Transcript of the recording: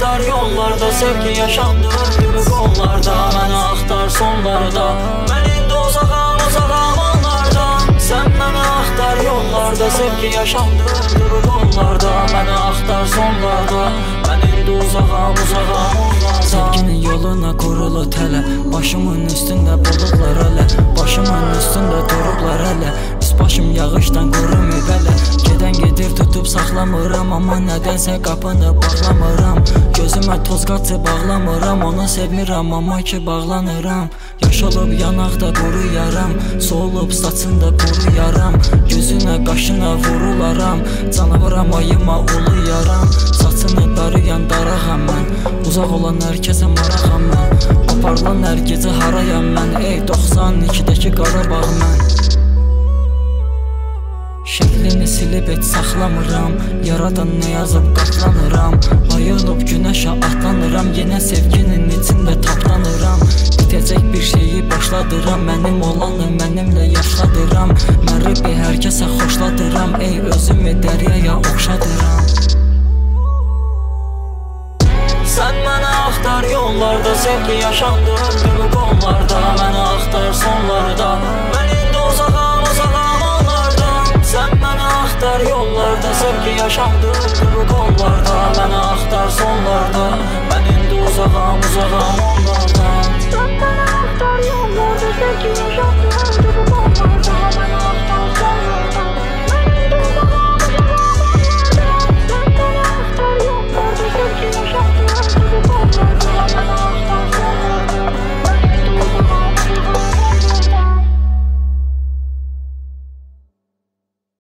axtar yollarda, sevgi yaşandı öldürü qollarda. Məni axtar sonlarda, mən indi uzaqam onlardan. Sən məni axtar yollarda, sevgi yaşandı öldürü qollarda. Məni axtar sonlarda, mən indi uzaqam onlardan. Sevginin yoluna qurulu tələ, başımın üstündə buludlar ələ, başımın üstündə durublar ələ. Üst başım yağışdan qurumub ələ, gedən gedir tutub saxlamıram, amma nədənsə qapını bağlamıram. Gözümə toz qaçı bağlamıram, onu sevmirəm amma ki bağlanıram. Yaş olub yanaqda quruyaram, soğulub saçında quruyaram. Gözünə qaşına vurularam, canavıram ayıma uluyaram. Saçını darayan darağam mən, uzaq olan hər kəsə marağam mən. Aparılan hər gecə harayam mən, ey 92-dəki Qarabağ mən. Şəklini silib et saxlamıram, yaradan nə yazıb qatlanıram. Ayılıb günəşə atlanıram, yenə sevginin içində taplanıram. Bitəcək bir şeyi başladıram, mənim olanı mənimlə yaşladıram. Məribi hər kəsə xoşladıram, ey özümü dəryaya oxşadıram. Sən məni axtar yollarda, sevgi yaşandı öldürü qollarda. Məni axtar sonlarda, mən indi uzaqam onlardan. Sən məni axtar yollarda, sevgi yaşandı öldürü qollarda. Məni axtar sonlarda, mən indi uzaqam onlardan.